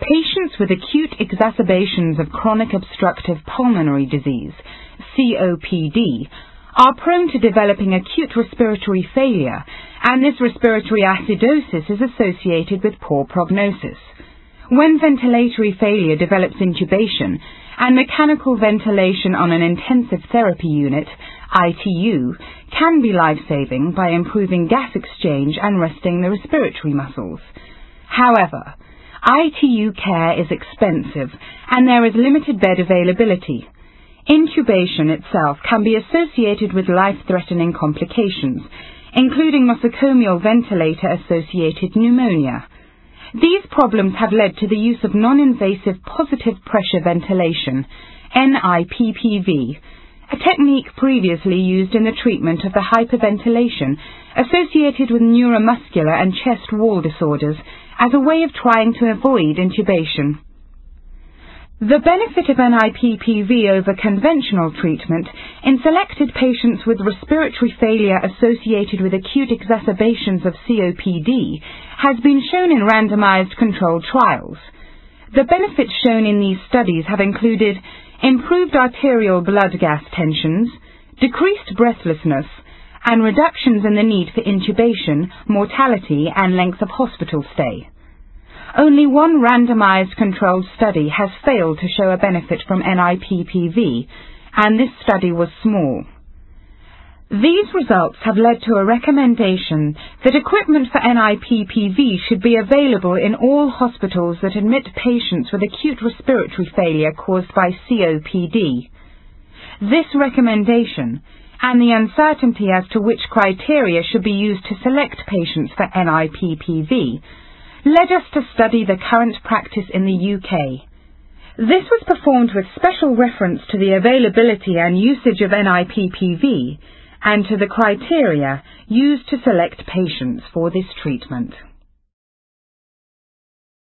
Patients with acute exacerbations of chronic obstructive pulmonary disease, COPD, are prone to developing acute respiratory failure, and this respiratory acidosis is associated with poor prognosis. When ventilatory failure develops intubation and mechanical ventilation on an intensive therapy unit, ITU, can be life-saving by improving gas exchange and resting the respiratory muscles. However, ITU care is expensive and there is limited bed availability. Intubation itself can be associated with life-threatening complications, including nosocomial ventilator-associated pneumonia. These problems have led to the use of non-invasive positive pressure ventilation, NIPPV, a technique previously used in the treatment of the hyperventilation associated with neuromuscular and chest wall disorders as a way of trying to avoid intubation. The benefit of NIPPV over conventional treatment in selected patients with respiratory failure associated with acute exacerbations of COPD has been shown in randomized controlled trials. The benefits shown in these studies have included improved arterial blood gas tensions, decreased breathlessness, and reductions in the need for intubation, mortality, and length of hospital stay. Only one randomized controlled study has failed to show a benefit from NIPPV, and this study was small. These results have led to a recommendation that equipment for NIPPV should be available in all hospitals that admit patients with acute respiratory failure caused by COPD. This recommendation, and the uncertainty as to which criteria should be used to select patients for NIPPV, led us to study the current practice in the UK. This was performed with special reference to the availability and usage of NIPPV and to the criteria used to select patients for this treatment.